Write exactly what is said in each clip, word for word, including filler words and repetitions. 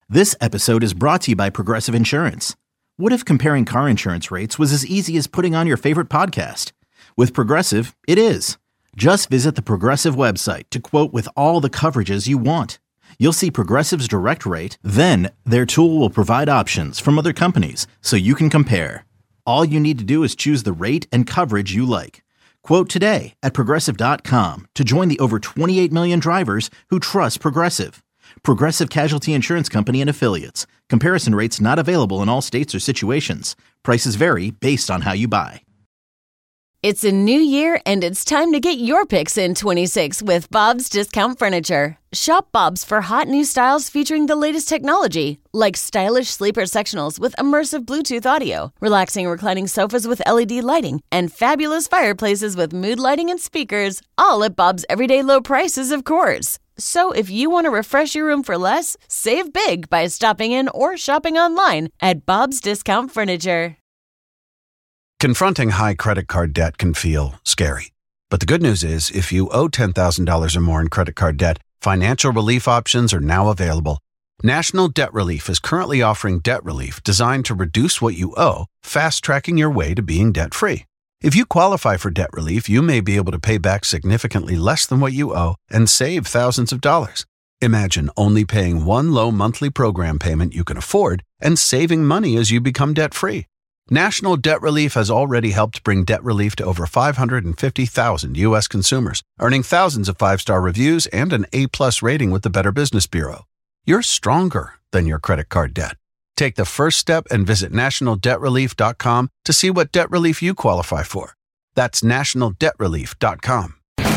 This episode is brought to you by Progressive Insurance. What if comparing car insurance rates was as easy as putting on your favorite podcast? With Progressive, it is. Just visit the Progressive website to quote with all the coverages you want. You'll see Progressive's direct rate, then their tool will provide options from other companies so you can compare. All you need to do is choose the rate and coverage you like. Quote today at progressive dot com to join the over twenty-eight million drivers who trust Progressive. Progressive Casualty Insurance Company and Affiliates. Comparison rates not available in all states or situations. Prices vary based on how you buy. It's a new year, and it's time to get your picks in twenty-six with Bob's Discount Furniture. Shop Bob's for hot new styles featuring the latest technology, like stylish sleeper sectionals with immersive Bluetooth audio, relaxing reclining sofas with L E D lighting, and fabulous fireplaces with mood lighting and speakers, all at Bob's everyday low prices, of course. So if you want to refresh your room for less, save big by stopping in or shopping online at Bob's Discount Furniture. Confronting high credit card debt can feel scary. But the good news is, if you owe ten thousand dollars or more in credit card debt, financial relief options are now available. National Debt Relief is currently offering debt relief designed to reduce what you owe, fast-tracking your way to being debt-free. If you qualify for debt relief, you may be able to pay back significantly less than what you owe and save thousands of dollars. Imagine only paying one low monthly program payment you can afford and saving money as you become debt-free. National Debt Relief has already helped bring debt relief to over five hundred fifty thousand U S consumers, earning thousands of five-star reviews and an A-plus rating with the Better Business Bureau. You're stronger than your credit card debt. Take the first step and visit national debt relief dot com to see what debt relief you qualify for. That's national debt relief dot com.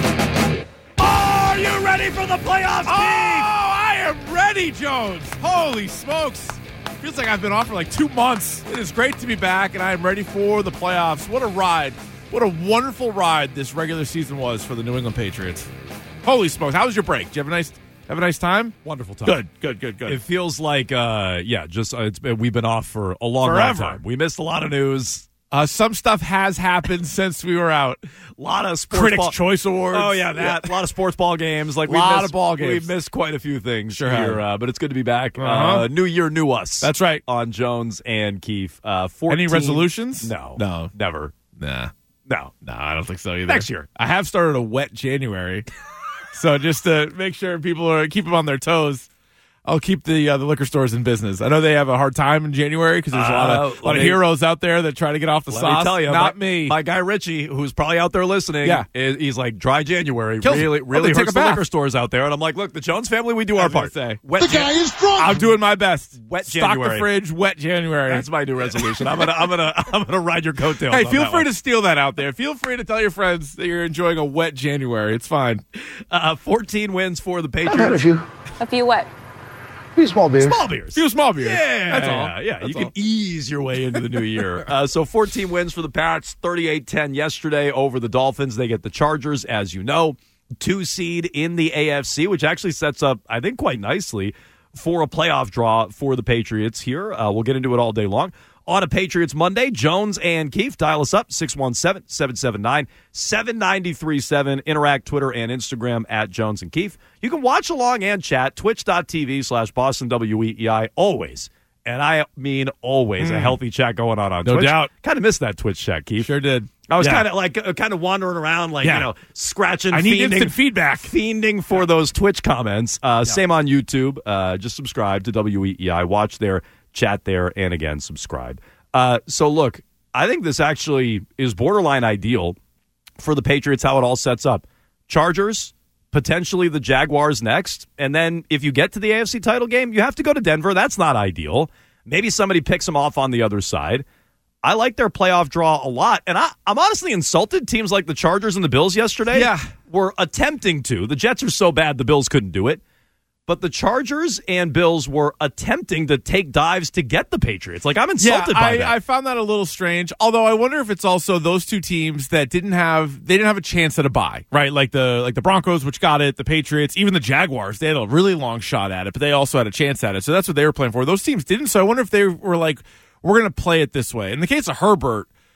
Are you ready for the playoffs, Oh, I am ready, Jones. Holy smokes. Feels like I've been off for like two months. It is great to be back, and I am ready for the playoffs. What a ride. What a wonderful ride this regular season was for the New England Patriots. Holy smokes. How was your break? Did you have a nice have a nice time? Wonderful time. Good, good, good, good. It feels like, uh, yeah, just uh, it's been, we've been off for a long, long Forever. time. We missed a lot of news. Uh, some stuff has happened since we were out. A lot of sports Critics' ball- Choice Awards. Oh, yeah, that. A lot of sports ball games. Like, A we lot missed, of ball games. We missed quite a few things Sure here, have. uh, but it's good to be back. Uh-huh. Uh, new year, new us. That's right. On Jones and Keefe. Uh, fourteen Any resolutions? No. No. Never. Nah. No. No, I don't think so either. Next year. I have started a wet January. So just to make sure people are keep them on their toes, I'll keep the uh, the liquor stores in business. I know they have a hard time in January because there's a lot of, Uh, a lot of me- heroes out there that try to get off the Let sauce. me tell you, not my, me. My guy Richie, who's probably out there listening, Yeah. is, he's like, dry January Kills really, him. Oh, really they take hurts a the bath. liquor stores out there. And I'm like, look, the Jones family, we do I our was gonna part. say. Wet The guy is drunk. I'm doing my best. Wet Stock January. the fridge, wet January. That's my new resolution. I'm gonna, I'm gonna, I'm gonna ride your coattails. Hey, on feel that free one. to steal that out there. Feel free to tell your friends that you're enjoying a wet January. It's fine. Uh, fourteen wins for the I've had a Patriots. few. A few what? Few small beers. Small beers. Few small beers. Yeah, That's all. Yeah, yeah. That's you can all. ease your way into the new year. Uh, so fourteen wins for the Pats, thirty-eight ten yesterday over the Dolphins. They get the Chargers, as you know, two seed in the A F C, which actually sets up, I think, quite nicely for a playoff draw for the Patriots here. Uh, we'll get into it all day long. On a Patriots Monday, Jones and Keefe, dial us up, six one seven, seven seven nine, seven nine three seven. Interact Twitter and Instagram at Jones and Keefe. You can watch along and chat, twitch.tv slash Boston W E E I, always. And I mean always, a healthy chat going on on No Twitch. doubt. Kind of missed that Twitch chat, Keefe. Sure did. I was Yeah. kind of like uh, kind of wandering around, like, Yeah. you know, scratching, I need fiending, instant feedback. fiending for those Twitch comments. Uh, Same on YouTube. Uh, just subscribe to W E E I. Watch there, chat there, and again, subscribe. Uh, so, look, I think this actually is borderline ideal for the Patriots, how it all sets up. Chargers, potentially the Jaguars next. And then if you get to the A F C title game, you have to go to Denver. That's not ideal. Maybe somebody picks them off on the other side. I like their playoff draw a lot. And I, I'm honestly insulted. Teams like the Chargers and the Bills yesterday Yeah. were attempting to. The Jets are so bad, the Bills couldn't do it. But the Chargers and Bills were attempting to take dives to get the Patriots. Like, I'm insulted yeah, by I, that. I found that a little strange. Although I wonder if it's also those two teams that didn't have they didn't have a chance at a bye, right? Like the like the Broncos, which got it, the Patriots, even the Jaguars, they had a really long shot at it, but they also had a chance at it. So that's what they were playing for. Those teams didn't. So I wonder if they were like, we're going to play it this way. In the case of Herbert,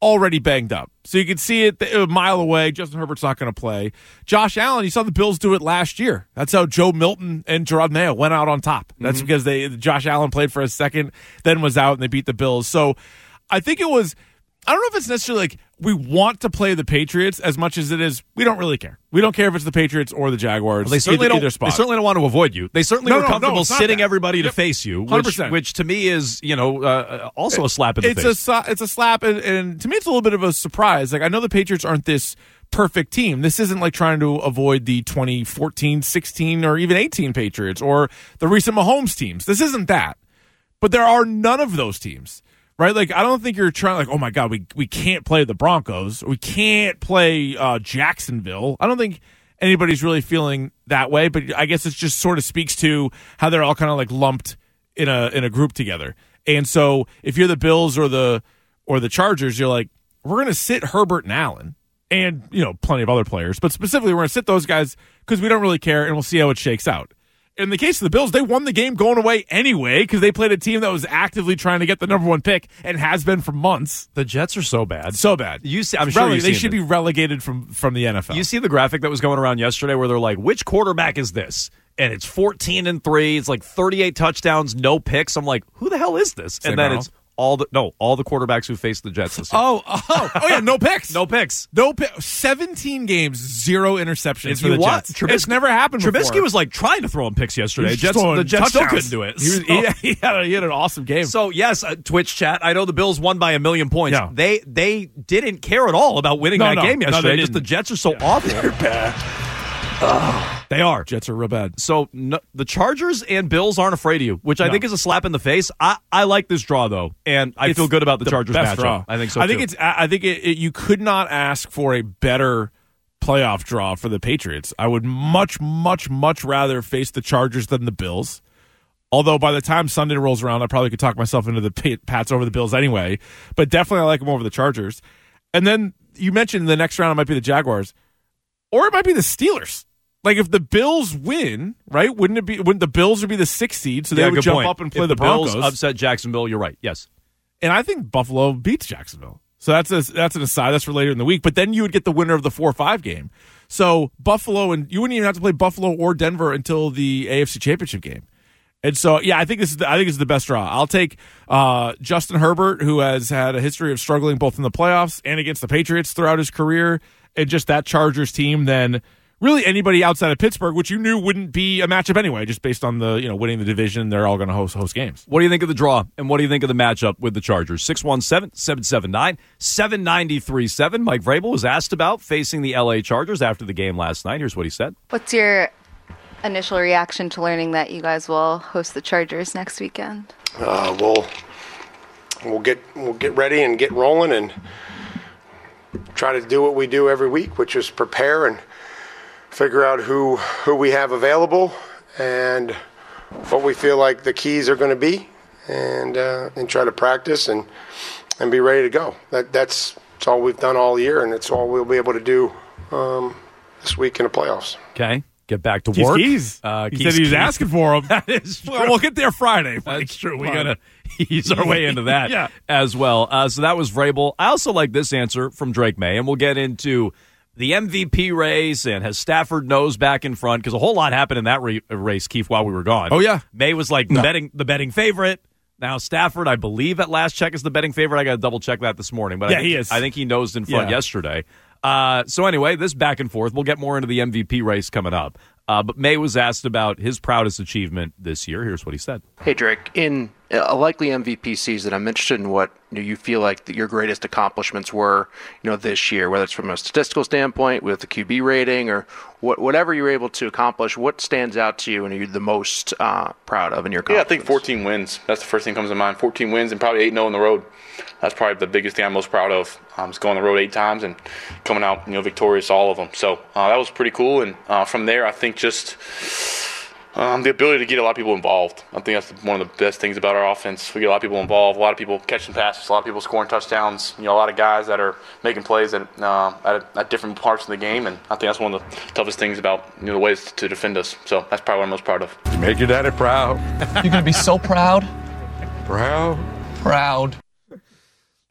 already banged up. So you can see it a mile away. Justin Herbert's not going to play. Josh Allen, you saw the Bills do it last year. That's how Joe Milton and Gerard Mayo went out on top. That's mm-hmm. because they Josh Allen played for a second, then was out, and they beat the Bills. So I think it was, I don't know if it's necessarily like we want to play the Patriots as much as it is we don't really care. We don't care if it's the Patriots or the Jaguars. Well, they certainly either, don't. either spot. They certainly don't want to avoid you. They certainly no, were no, comfortable no, sitting that. everybody yep. to face you, one hundred which, percent. which to me is you know uh, also a slap in the it's face. A, it's a slap, and, and to me it's a little bit of a surprise. Like I know the Patriots aren't this perfect team. This isn't like trying to avoid the twenty fourteen, sixteen, or even eighteen Patriots or the recent Mahomes teams. This isn't that. But there are none of those teams. Right, like I don't think you're trying like, oh my God, we we can't play the Broncos, we can't play uh, Jacksonville. I don't think anybody's really feeling that way, but I guess it just sort of speaks to how they're all kind of like lumped in a in a group together. And so if you're the Bills or the or the Chargers, you're like, we're going to sit Herbert and Allen, and you know plenty of other players, but specifically we're going to sit those guys because we don't really care, and we'll see how it shakes out. In the case of the Bills, they won the game going away anyway because they played a team that was actively trying to get the number one pick and has been for months. The Jets are so bad, so bad. You see, I'm sure Rele- you they should it. be relegated from from the N F L. You see the graphic that was going around yesterday where they're like, "Which quarterback is this?" And it's fourteen and three. It's like thirty-eight touchdowns, no picks. I'm like, who the hell is this? Sam and then Darnold? it's all the no, all the quarterbacks who faced the Jets this year. Oh, oh, oh yeah, no picks, no picks, no pi- seventeen games, zero interceptions if for you the want, Jets. Trubisky, it's never happened before. Trubisky was like trying to throw him picks yesterday. Jets, the Jets still couldn't do it. He, was, he, he, had a, he had an awesome game. So yes, uh, Twitch chat. I know the Bills won by a million points. Yeah. They they didn't care at all about winning no, that no, game yesterday. No, Just the Jets are so yeah. awful. They're bad. Oh, they are. Jets are real bad. So no, the Chargers and Bills aren't afraid of you, which I no. think is a slap in the face. I, I like this draw though, and I it's feel good about the, the Chargers best matchup. Draw. I think so. I think too. it's. I think it, it, you could not ask for a better playoff draw for the Patriots. I would much, much, much rather face the Chargers than the Bills. Although by the time Sunday rolls around, I probably could talk myself into the Pats over the Bills anyway. But definitely I like them over the Chargers. And then you mentioned the next round it might be the Jaguars. Or it might be the Steelers. Like if the Bills win, right? Wouldn't it be? Wouldn't the Bills would be the sixth seed, so they yeah, would jump point. up and play if the, the Bills Broncos? Upset Jacksonville. You're right. Yes, and I think Buffalo beats Jacksonville. So that's a, that's an aside. That's for later in the week. But then you would get the winner of the four five game. So Buffalo, and you wouldn't even have to play Buffalo or Denver until the A F C Championship game. And so, yeah, I think this is the, I think this is the best draw. I'll take uh, Justin Herbert, who has had a history of struggling both in the playoffs and against the Patriots throughout his career, and just that Chargers team. Then really anybody outside of Pittsburgh, which you knew wouldn't be a matchup anyway, just based on the you know winning the division, they're all going to host host games. What do you think of the draw, and what do you think of the matchup with the Chargers? six one seven, seven seven nine, seven nine three seven. Mike Vrabel was asked about facing the L A Chargers after the game last night. Here's what he said. What's your initial reaction to learning that you guys will host the Chargers next weekend? Uh, we'll we'll get we'll get ready and get rolling and try to do what we do every week, which is prepare and figure out who who we have available and what we feel like the keys are going to be, and uh, and try to practice and and be ready to go. That that's, that's all we've done all year, and it's all we'll be able to do um, this week in the playoffs. Okay. Get back to Keys, work. Keys. Uh, he Keys, said he was Keys. asking for him. That is true. Well, we'll get there Friday. That's true. We Fine. gotta ease our way into that yeah. as well. Uh, so that was Vrabel. I also like this answer from Drake May, and we'll get into the M V P race and has Stafford nose back in front because a whole lot happened in that re- race, Keith, while we were gone. Oh yeah, May was like the no. betting the betting favorite. Now Stafford, I believe at last check is the betting favorite. I got to double check that this morning, but yeah, I think, he is. I think he nosed in front yeah. yesterday. Uh, so anyway, this back and forth. We'll get more into the M V P race coming up. Uh, but May was asked about his proudest achievement this year. Here's what he said. Hey, Drake, in a likely M V P season, I'm interested in what you, know, you feel like that your greatest accomplishments were, you know, this year, whether it's from a statistical standpoint with the Q B rating or what, whatever you're able to accomplish. What stands out to you and you're the most uh, proud of in your Yeah, I accomplishments? think fourteen wins. That's the first thing that comes to mind. fourteen wins and probably eight and oh on the road. That's probably the biggest thing I'm most proud of. Um, is going on the road eight times and coming out, you know, victorious all of them. So uh, that was pretty cool. And uh, from there, I think just um, the ability to get a lot of people involved. I think that's one of the best things about our offense. We get a lot of people involved, a lot of people catching passes, a lot of people scoring touchdowns. You know, a lot of guys that are making plays at uh, at, at different parts of the game. And I think that's one of the toughest things about, you know, the ways to defend us. So that's probably what I'm most proud of. You make your daddy proud. You're going to be so proud. Proud. Proud.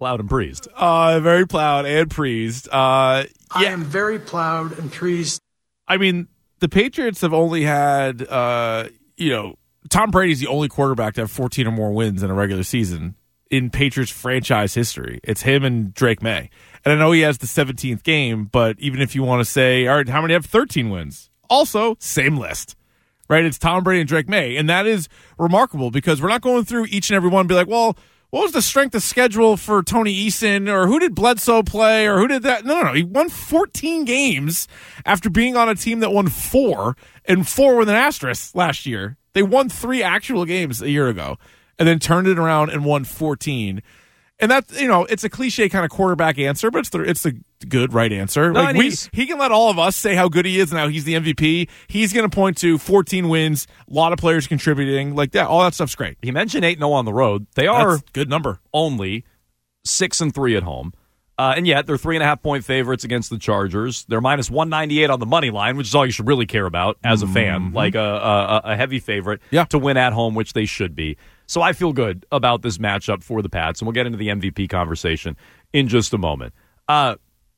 Plowed and preased. Uh, very plowed and preased. Uh, I yeah. am very plowed and preased. I mean, the Patriots have only had, uh, you know, Tom Brady's the only quarterback to have fourteen or more wins in a regular season in Patriots franchise history. It's him and Drake May. And I know he has the seventeenth game, but even if you want to say, all right, how many have thirteen wins? Also, same list, right? It's Tom Brady and Drake May. And that is remarkable because we're not going through each and every one and be like, well, what was the strength of schedule for Tony Eason, or who did Bledsoe play, or who did that? No, no, no. He won fourteen games after being on a team that won four, and four with an asterisk last year. They won three actual games a year ago and then turned it around and won fourteen. And that's, you know, it's a cliche kind of quarterback answer, but it's the it's the good right answer. No, like we, he can let all of us say how good he is and how he's the M V P. He's going to point to fourteen wins, a lot of players contributing, like that. All that stuff's great. He mentioned eight and oh on the road. They are That's a good number. Only six and three at home. Uh, and yet they're three and a half point favorites against the Chargers. They're minus one ninety-eight on the money line, which is all you should really care about as a fan, Mm-hmm. like a, a, a heavy favorite yeah. to win at home, which they should be. So I feel good about this matchup for the Pats, and we'll get into the M V P conversation in just a moment. Uh,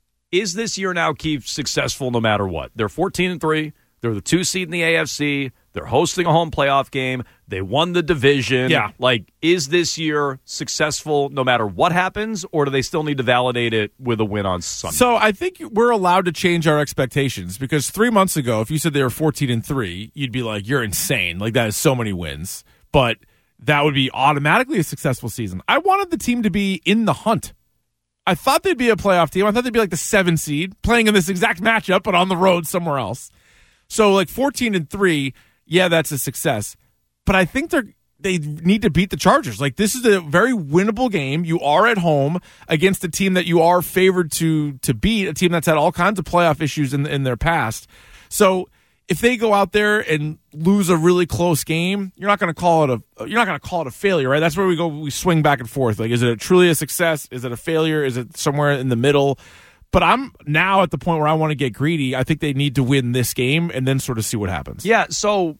is this year now, Keith, successful no matter what? They're fourteen and three. They're the two seed in the A F C. They're hosting a home playoff game. They won the division. Yeah. Like, is this year successful no matter what happens, or do they still need to validate it with a win on Sunday? So I think we're allowed to change our expectations because three months ago, if you said they were fourteen and three, you'd be like, you're insane. Like, that is so many wins. But that would be automatically a successful season. I wanted the team to be in the hunt. I thought they'd be a playoff team. I thought they'd be like the seven seed, playing in this exact matchup, but on the road somewhere else. So, like, fourteen and three, yeah, that's a success. But I think they're they need to beat the Chargers. Like, this is a very winnable game. You are at home against a team that you are favored to to beat, a team that's had all kinds of playoff issues in in their past. So, if they go out there and lose a really close game, you're not going to call it a you're not going to call it a failure, right? That's where we go. We swing back and forth. Like, is it a truly a success? Is it a failure? Is it somewhere in the middle? But I'm now at the point where I want to get greedy. I think they need to win this game and then sort of see what happens. Yeah, so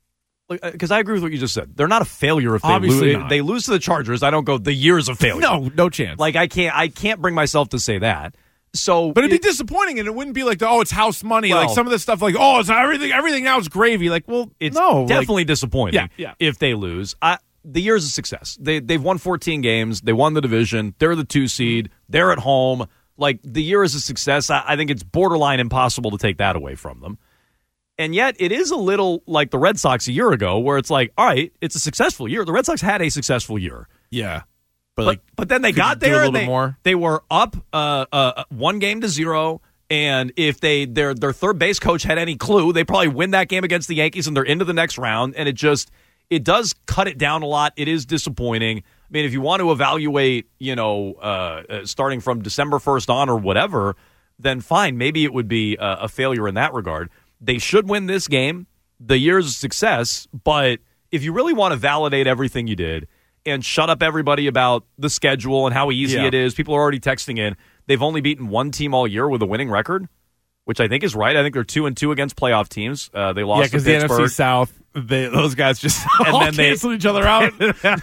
because I agree with what you just said. They're not a failure if they Obviously lose. not. They lose to the Chargers. I don't go the year's a failure. No, no chance. Like I can't I can't bring myself to say that. So, but it'd it, be disappointing, and it wouldn't be like, oh, it's house money. Well, like some of this stuff, like, oh, it's everything. Everything now is gravy. Like, well, it's no, definitely like, disappointing. Yeah, yeah. If they lose, I, the year's a success. They they've won fourteen games. They won the division. They're the two seed. They're at home. Like, the year is a success. I, I think it's borderline impossible to take that away from them. And yet, it is a little like the Red Sox a year ago, where it's like, all right, it's a successful year. The Red Sox had a successful year. Yeah. But, like, but then they got do a there little and bit they, more. they were up uh, uh, one game to zero. And if they their their third base coach had any clue, they probably win that game against the Yankees and they're into the next round. And it just it does cut it down a lot. It is disappointing. I mean, if you want to evaluate, you know, uh, uh, starting from December first on or whatever, then fine. Maybe it would be a, a failure in that regard. They should win this game. The year's a success. But if you really want to validate everything you did and shut up everybody about the schedule and how easy yeah. it is, people are already texting in. They've only beaten one team all year with a winning record, which I think is right. I think they're two and two against playoff teams. Uh, they lost yeah, to because the Pittsburgh. N F C South, they, those guys just and all then they cancel each other out.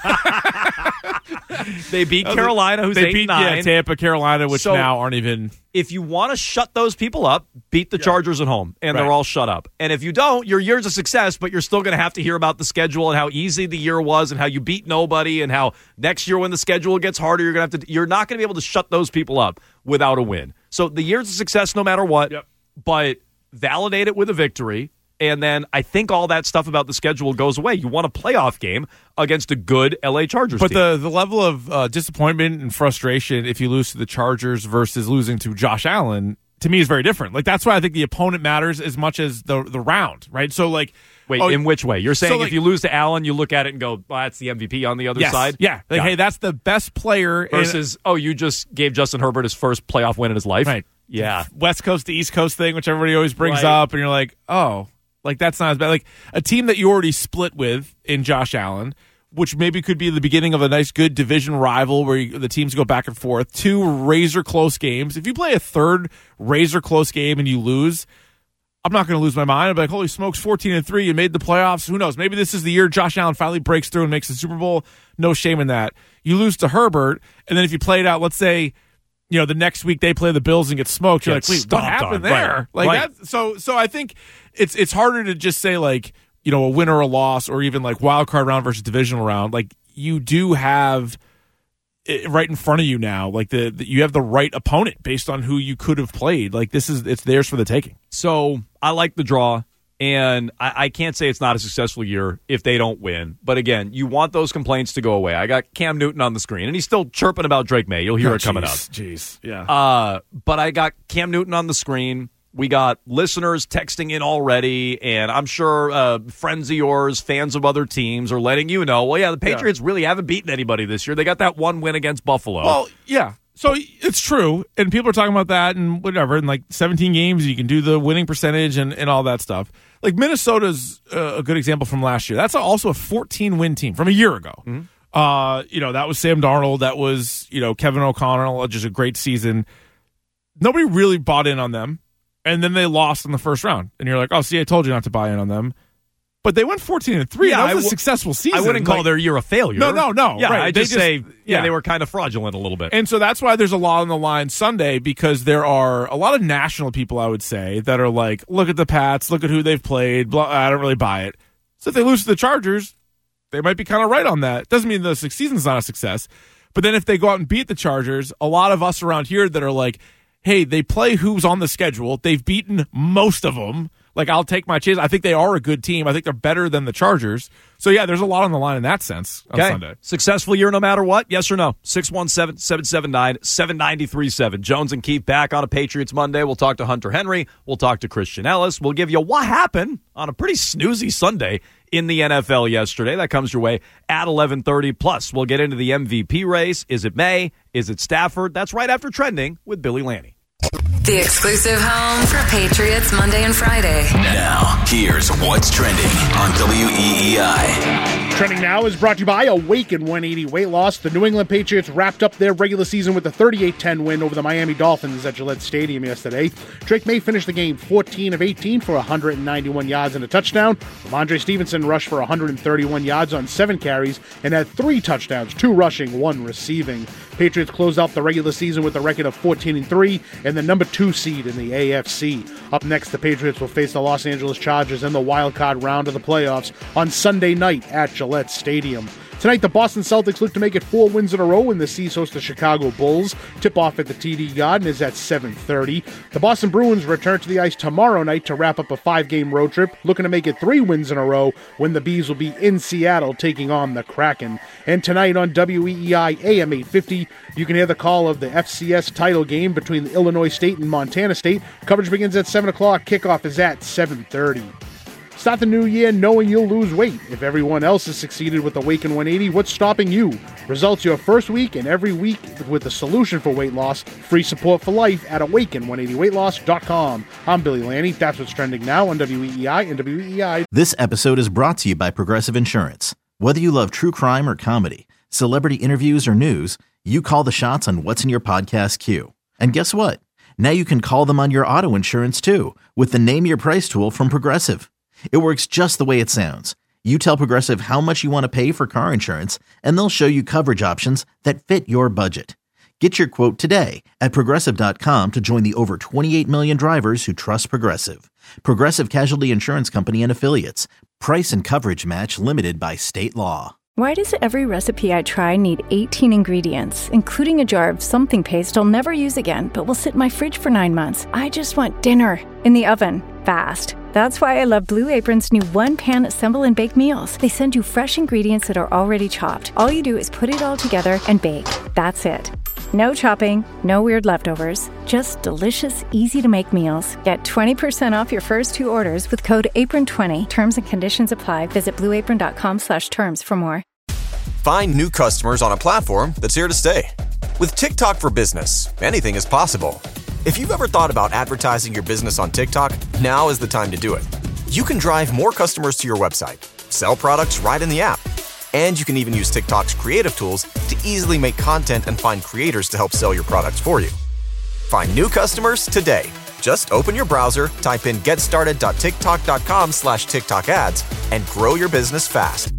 They beat Carolina, who's they eight beat and nine. Yeah, Tampa, Carolina, which So, now aren't even. If you want to shut those people up, beat the yeah. Chargers at home, and right. they're all shut up. And if you don't, your year's a success, but you're still going to have to hear about the schedule and how easy the year was, and how you beat nobody, and how next year when the schedule gets harder, you're going to have to. You're not going to be able to shut those people up without a win. So the year's a success no matter what. Yep. But validate it with a victory. And then I think all that stuff about the schedule goes away. You want a playoff game against a good L A Chargers but team. But the, the level of uh, disappointment and frustration if you lose to the Chargers versus losing to Josh Allen, to me, is very different. Like, that's why I think the opponent matters as much as the the round, right? So, like... Wait, oh, in which way? You're saying so like, if you lose to Allen, you look at it and go, well, that's the M V P on the other yes, side? Yeah. Like, Got hey, it. that's the best player. Versus, in, oh, you just gave Justin Herbert his first playoff win in his life? Right. Yeah. West Coast to East Coast thing, which everybody always brings right. up, and you're like, oh... Like, that's not as bad. Like, a team that you already split with in Josh Allen, which maybe could be the beginning of a nice, good division rival where you, the teams go back and forth. Two razor-close games. If you play a third razor-close game and you lose, I'm not going to lose my mind. I'll be like, holy smokes, fourteen and three, you made the playoffs. Who knows? Maybe this is the year Josh Allen finally breaks through and makes the Super Bowl. No shame in that. You lose to Herbert, and then if you play it out, let's say, you know, the next week they play the Bills and get smoked. You're Get like, wait, what happened on. there? Right. Like Right. that. So, so I think it's it's harder to just say like, you know, a win or a loss, or even like wild card round versus divisional round. Like you do have it right in front of you now. Like the, the you have the right opponent based on who you could have played. Like this is it's theirs for the taking. So I like the draw. And I, I can't say it's not a successful year if they don't win. But again, you want those complaints to go away. I got Cam Newton on the screen, and he's still chirping about Drake May. You'll hear Oh, it coming geez, up. Jeez, yeah. Uh, but I got Cam Newton on the screen. We got listeners texting in already, and I'm sure uh, friends of yours, fans of other teams, are letting you know, well, yeah, the Patriots yeah. really haven't beaten anybody this year. They got that one win against Buffalo. Well, yeah. So it's true, and people are talking about that and whatever. In like seventeen games, you can do the winning percentage and, and all that stuff. Like Minnesota's uh, a good example from last year. That's also a fourteen-win team from a year ago. Mm-hmm. Uh, you know, that was Sam Darnold. That was, you know, Kevin O'Connell, just a great season. Nobody really bought in on them, and then they lost in the first round. And you're like, oh, see, I told you not to buy in on them. But they went fourteen and three. Yeah, that was I a w- successful season. I wouldn't like, call their year a failure. No, no, no. Yeah, right. I just, just say, yeah, yeah, they were kind of fraudulent a little bit. And so that's why there's a lot on the line Sunday, because there are a lot of national people, I would say, that are like, look at the Pats, look at who they've played. Blah, I don't really buy it. So if they lose to the Chargers, they might be kind of right on that. Doesn't mean the season's not a success. But then if they go out and beat the Chargers, a lot of us around here that are like, hey, they play who's on the schedule. They've beaten most of them. Like, I'll take my chance. I think they are a good team. I think they're better than the Chargers. So, yeah, there's a lot on the line in that sense on okay. Sunday. Successful year no matter what? Yes or no? six one seven, seven seven nine, seven nine three seven. Jones and Keith back on a Patriots Monday. We'll talk to Hunter Henry. We'll talk to Christian Ellis. We'll give you what happened on a pretty snoozy Sunday in the N F L yesterday. That comes your way at eleven thirty. Plus, we'll get into the M V P race. Is it May? Is it Stafford? That's right after Trending with Billy Lanny. The exclusive home for Patriots Monday and Friday. Now, here's what's trending on W E E I. Trending Now is brought to you by Awaken one eighty Weight Loss. The New England Patriots wrapped up their regular season with a thirty-eight ten win over the Miami Dolphins at Gillette Stadium yesterday. Drake May finished the game fourteen of eighteen for one hundred ninety-one yards and a touchdown. Ramondre Stevenson rushed for one hundred thirty-one yards on seven carries and had three touchdowns, two rushing, one receiving. Patriots closed out the regular season with a record of fourteen and three and the number two seed in the A F C. Up next, the Patriots will face the Los Angeles Chargers in the wild card round of the playoffs on Sunday night at Gillette Stadium. Tonight, the Boston Celtics look to make it four wins in a row when the C's host the Chicago Bulls. Tip-off at the T D Garden is at seven thirty. The Boston Bruins return to the ice tomorrow night to wrap up a five-game road trip, looking to make it three wins in a row when the Bees will be in Seattle taking on the Kraken. And tonight on W E E I A M eight fifty, you can hear the call of the F C S title game between Illinois State and Montana State. Coverage begins at seven o'clock. Kickoff is at seven thirty. Start the new year knowing you'll lose weight. If everyone else has succeeded with Awaken one eighty, what's stopping you? Results your first week and every week with the solution for weight loss. Free support for life at awaken one eighty weight loss dot com. I'm Billy Lanny. That's what's trending now on W E E I and W E E I. This episode is brought to you by Progressive Insurance. Whether you love true crime or comedy, celebrity interviews or news, you call the shots on what's in your podcast queue. And guess what? Now you can call them on your auto insurance too with the Name Your Price tool from Progressive. It works just the way it sounds. You tell Progressive how much you want to pay for car insurance, and they'll show you coverage options that fit your budget. Get your quote today at Progressive dot com to join the over twenty-eight million drivers who trust Progressive. Progressive Casualty Insurance Company and Affiliates. Price and coverage match limited by state law. Why does every recipe I try need eighteen ingredients, including a jar of something paste I'll never use again, but will sit in my fridge for nine months? I just want dinner in the oven, fast. That's why I love Blue Apron's new one-pan assemble and bake meals. They send you fresh ingredients that are already chopped. All you do is put it all together and bake. That's it. No chopping, no weird leftovers, just delicious, easy-to-make meals. Get twenty percent off your first two orders with code apron twenty. Terms and conditions apply. Visit blue apron dot com slash terms for more. Find new customers on a platform that's here to stay. With TikTok for Business, anything is possible. If you've ever thought about advertising your business on TikTok, now is the time to do it. You can drive more customers to your website, sell products right in the app, and you can even use TikTok's creative tools to easily make content and find creators to help sell your products for you. Find new customers today. Just open your browser, type in getstarted.tiktok.com slash TikTok ads, and grow your business fast.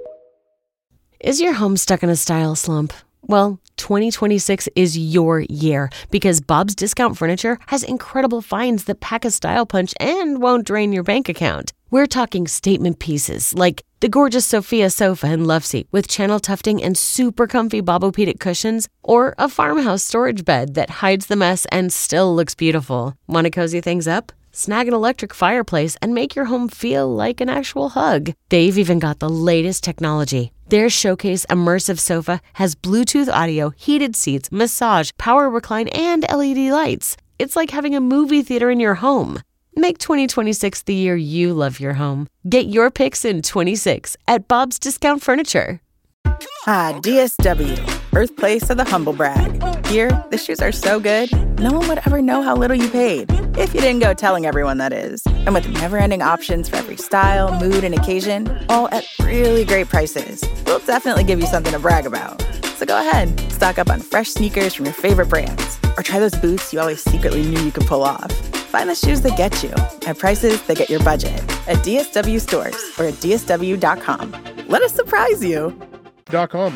Is your home stuck in a style slump? Well, twenty twenty-six is your year because Bob's Discount Furniture has incredible finds that pack a style punch and won't drain your bank account. We're talking statement pieces like the gorgeous Sophia sofa and love seat with channel tufting and super comfy Bobopedic cushions, or a farmhouse storage bed that hides the mess and still looks beautiful. Want to cozy things up? Snag an electric fireplace and make your home feel like an actual hug. They've even got the latest technology. Their Showcase Immersive Sofa has Bluetooth audio, heated seats, massage, power recline, and L E D lights. It's like having a movie theater in your home. Make twenty twenty-six the year you love your home. Get your picks in twenty-six at Bob's Discount Furniture. Ah, D S W, birthplace of the humble brag. Here, the shoes are so good, no one would ever know how little you paid. If you didn't go telling everyone, that is. And with never-ending options for every style, mood, and occasion, all at really great prices, we'll definitely give you something to brag about. So go ahead, stock up on fresh sneakers from your favorite brands, or try those boots you always secretly knew you could pull off. Find the shoes that get you at prices that get your budget at D S W stores or at D S W dot com. Let us surprise you. Dot com.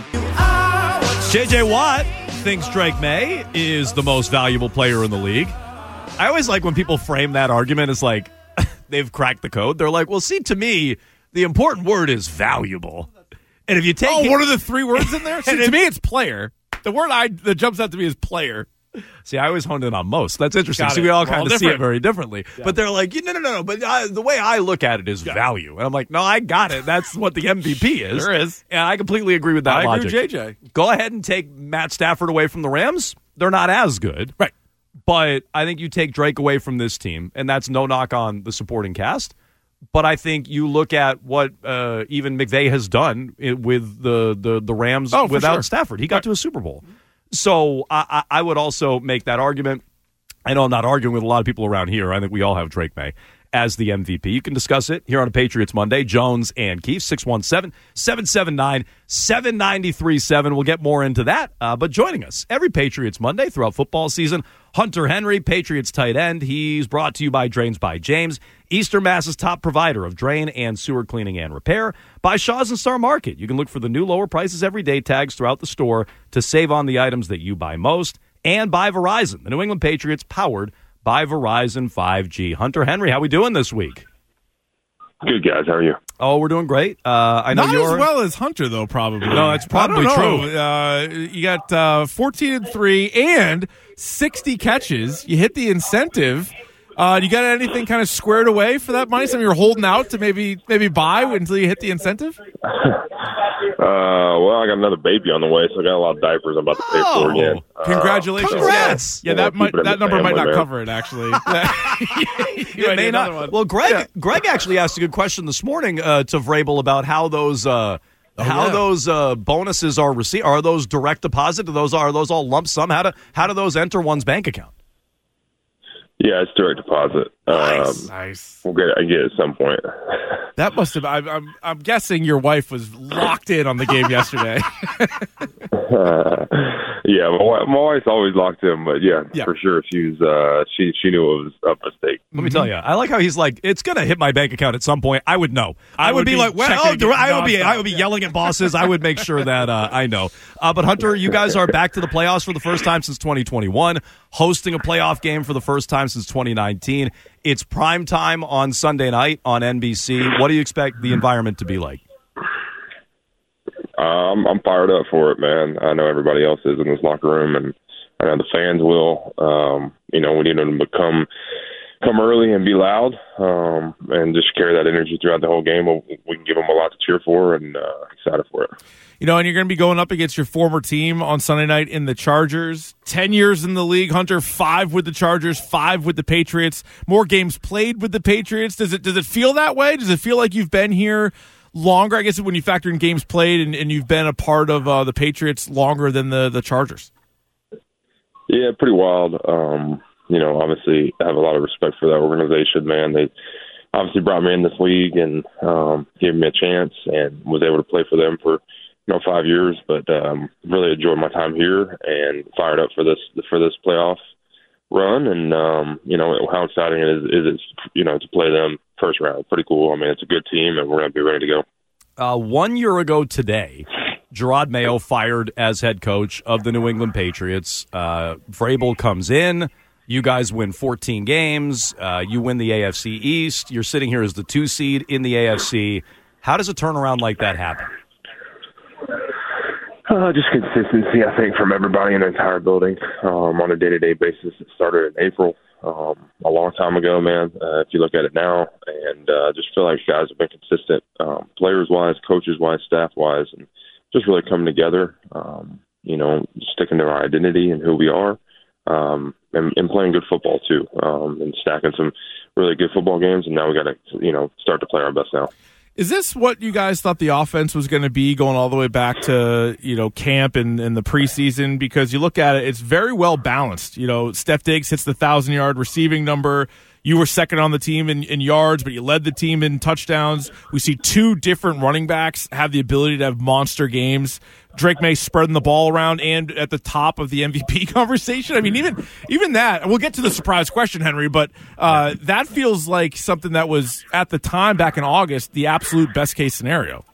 J J Watt thinks Drake May is the most valuable player in the league. I always like when people frame that argument as like they've cracked the code. They're like, well, see, to me, the important word is valuable. And if you take oh, it, one of the three words in there? See, to it, me, it's player. The word I that jumps out to me is player. See, I always honed in on most. That's interesting. Got See, it. we all We're kind all of see different. it very differently. Yeah. But they're like, no, no, no, no. But I, the way I look at it is yeah. value. And I'm like, no, I got it. That's what the M V P is. There is. And I completely agree with that I logic. agree with J J. Go ahead and take Matt Stafford away from the Rams. They're not as good. Right. But I think you take Drake away from this team, and that's no knock on the supporting cast. But I think you look at what uh, even McVay has done with the, the, the Rams oh, without sure. Stafford. He got right. to a Super Bowl. So I, I would also make that argument. I know I'm not arguing with a lot of people around here. I think we all have Drake May as the M V P. You can discuss it here on Patriots Monday. Jones and Keefe, six one seven, seven seven nine, seven nine three seven. We'll get more into that. Uh, but joining us every Patriots Monday throughout football season, Hunter Henry, Patriots tight end. He's brought to you by Drains by James, Eastern Mass's top provider of drain and sewer cleaning and repair. By Shaw's and Star Market. You can look for the new lower prices every day tags throughout the store to save on the items that you buy most. And by Verizon, the New England Patriots powered by Verizon five G. Hunter Henry, how we doing this week? Good, guys. How are you? Oh, we're doing great. Uh, I know Not you're as well as Hunter, though. Probably. No, that's probably true. Uh, you got uh, fourteen and three and sixty catches. You hit the incentive. Uh, you got anything kind of squared away for that money? Something you're holding out to maybe maybe buy until you hit the incentive? Uh, well, I got another baby on the way, so I got a lot of diapers I'm about to pay oh, for again. Congratulations! Uh, Congrats! Yeah, yeah that might, that number family, might not man. cover it. Actually, you it may not. One. Well, Greg, yeah. Greg actually asked a good question this morning uh, to Vrabel about how those uh, oh, how yeah. those uh, bonuses are received. Are those direct deposit? Do those are those all lump sum? How do how do those enter one's bank account? Yeah, it's direct deposit. Nice. Um, nice. We'll get it, I get it at some point. That must have. I'm, I'm. I'm guessing your wife was locked in on the game yesterday. uh, yeah, my, wife, my wife's always locked in, but yeah, yeah. for sure, she was. Uh, she she knew it was a mistake. Let me tell you, I like how he's like, it's gonna hit my bank account at some point. I would know. I, I would, would be, be like, well, checking oh, I would be, nonstop. I would be yelling at bosses. I would make sure that uh, I know. Uh, but Hunter, you guys are back to the playoffs for the first time since twenty twenty-one, hosting a playoff game for the first time since twenty nineteen. It's prime time on Sunday night on N B C. What do you expect the environment to be like? Um, I'm fired up for it, man. I know everybody else is in this locker room, and I know the fans will. Um, you know, we need them to come come early and be loud, um, and just carry that energy throughout the whole game. We can give them a lot to cheer for, and uh, excited for it. You know, and you're going to be going up against your former team on Sunday night in the Chargers. Ten years in the league, Hunter. Five with the Chargers, five with the Patriots. More games played with the Patriots. Does it does it feel that way? Does it feel like you've been here longer? I guess when you factor in games played and, and you've been a part of uh, the Patriots longer than the, the Chargers. Yeah, pretty wild. Um, you know, obviously I have a lot of respect for that organization, man. They obviously brought me in this league and um, gave me a chance and was able to play for them for you know, five years, but um, really enjoyed my time here and fired up for this for this playoff run, and um, you know how exciting it is, is it, you know, to play them first round. Pretty cool. I mean, it's a good team, and we're going to be ready to go. Uh, one year ago today, Jerod Mayo fired as head coach of the New England Patriots. Uh, Vrabel comes in. You guys win fourteen games. Uh, you win the A F C East. You're sitting here as the two seed in the A F C. How does a turnaround like that happen? Uh, just consistency, I think, from everybody in the entire building um, on a day-to-day basis. It started in April, um, a long time ago, man, uh, if you look at it now. And uh, just feel like guys have been consistent, um, players-wise, coaches-wise, staff-wise, and just really coming together, um, you know, sticking to our identity and who we are, um, and, and playing good football, too, um, and stacking some really good football games. And now we got to, you know, start to play our best now. Is this what you guys thought the offense was going to be going all the way back to, you know, camp and, and the preseason? Because you look at it, it's very well balanced. You know, Steph Diggs hits the one thousand-yard receiving number. You were second on the team in, in yards, but you led the team in touchdowns. We see two different running backs have the ability to have monster games. Drake May spreading the ball around and at the top of the M V P conversation. I mean, even even that, and we'll get to the surprise question, Henry, but uh, that feels like something that was, at the time, back in August, the absolute best-case scenario.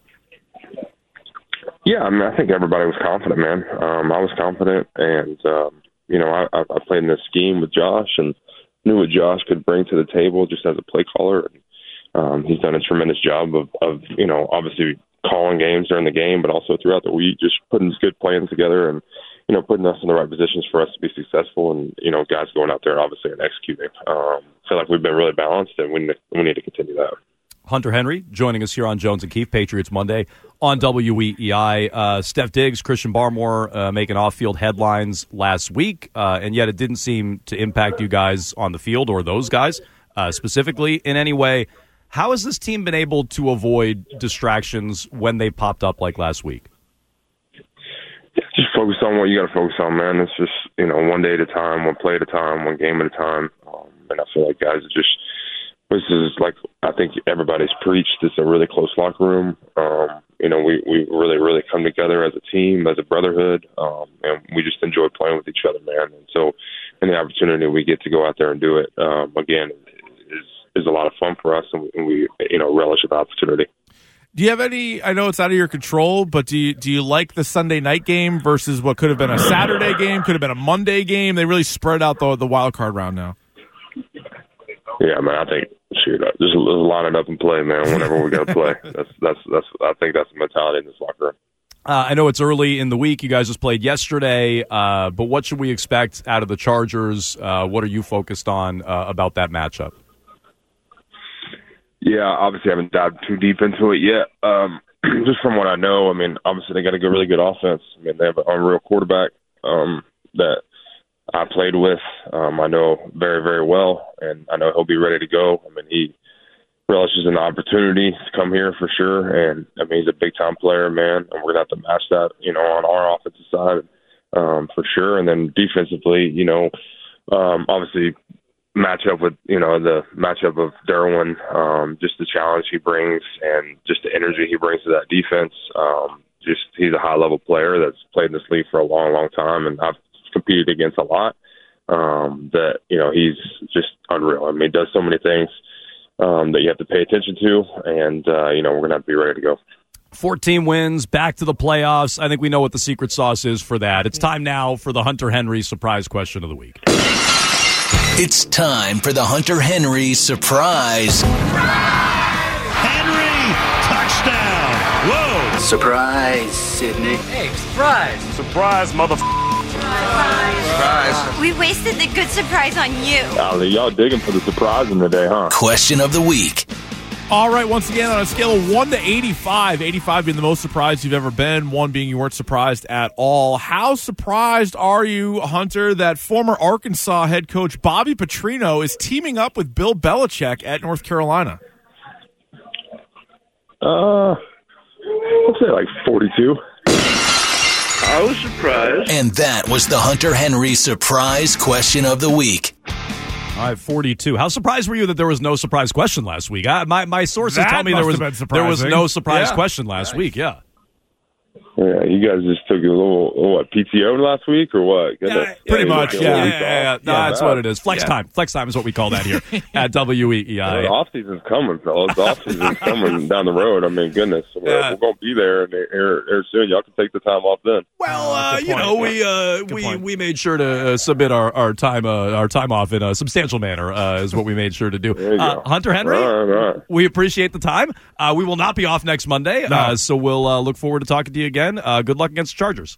Yeah, I mean, I think everybody was confident, man. Um, I was confident, and, um, you know, I, I played in this scheme with Josh and knew what Josh could bring to the table just as a play caller. Um, he's done a tremendous job of, of, you know, obviously calling games during the game, but also throughout the week, just putting good plans together and, you know, putting us in the right positions for us to be successful, and, you know, guys going out there obviously and executing. Um, I feel like we've been really balanced, and we need, we need to continue that. Hunter Henry joining us here on Jones and Keefe, Patriots Monday on W E E I. Uh, Steph Diggs, Christian Barmore uh, making off-field headlines last week, uh, and yet it didn't seem to impact you guys on the field or those guys uh, specifically in any way. How has this team been able to avoid distractions when they popped up like last week? Yeah, just focus on what you got to focus on, man. It's just, you know, one day at a time, one play at a time, one game at a time. Um, and I feel like guys are just, this is like, I think everybody's preached. It's a really close locker room. Um, you know, we, we really, really come together as a team, as a brotherhood, um, and we just enjoy playing with each other, man. And so, any opportunity we get to go out there and do it, um, again, is is a lot of fun for us, and we, and we, you know, relish the opportunity. Do you have any, I know it's out of your control, but do you, do you like the Sunday night game versus what could have been a Saturday game, could have been a Monday game? They really spread out the, the wild card round now. Yeah, man, I think, shoot, just, just line it up and play, man, whenever we got to play. That's, that's, that's, I think that's the mentality in this locker room. Uh, I know it's early in the week. You guys just played yesterday, uh, but what should we expect out of the Chargers? Uh, what are you focused on uh, about that matchup? Yeah, obviously I haven't dived too deep into it yet. Um, just from what I know, I mean, obviously they got a good, really good offense. I mean, they have an unreal quarterback um, that I played with. Um, I know very, very well, and I know he'll be ready to go. I mean, he relishes an opportunity to come here for sure, and I mean, he's a big-time player, man, and we're going to have to match that, you know, on our offensive side um, for sure. And then defensively, you know, um, obviously – match up with, you know, the matchup of Derwin, um, just the challenge he brings and just the energy he brings to that defense. Um, just he's a high-level player that's played in this league for a long, long time, and I've competed against a lot. Um, that, you know, he's just unreal. I mean, he does so many things um, that you have to pay attention to, and, uh, you know, we're going to have to be ready to go. fourteen wins, back to the playoffs. I think we know what the secret sauce is for that. It's time now for the Hunter Henry surprise question of the week. It's time for the Hunter Henry surprise. Henry, touchdown. Whoa. Surprise, Sydney. Hey, surprise. Surprise, motherfucker. Surprise. We wasted the good surprise on you. Golly, y'all digging for the surprise in the day, huh? Question of the week. All right, once again, on a scale of one to eighty-five, eighty-five being the most surprised you've ever been, one being you weren't surprised at all. How surprised are you, Hunter, that former Arkansas head coach Bobby Petrino is teaming up with Bill Belichick at North Carolina? Uh, I'd say like forty-two. I was surprised. And that was the Hunter Henry surprise question of the week. All right, forty-two. How surprised were you that there was no surprise question last week? I, my my sources That told me there must was have been there was surprising. no surprise Yeah. question last Nice. week. Yeah. Yeah, you guys just took a little, what, P T O last week or what? Yeah, pretty much, yeah. Yeah, yeah, yeah. No, Yeah, that's that- what it is. Flex Yeah. time. Flex time is what we call that here at W E E I. The off season's coming, fellas. The off season's coming down the road. I mean, goodness, we're, Yeah. we're going to be there and here, here soon. Y'all can take the time off then. Well, uh, Good you point. know, we uh, we point. we made sure to uh, submit our our time uh, our time off in a substantial manner. Uh, is what we made sure to do. There you Uh, go. Hunter Henry, All right, all right. we appreciate the time. Uh, we will not be off next Monday, No. uh, so we'll uh, look forward to talking to you again. Uh, good luck against the Chargers.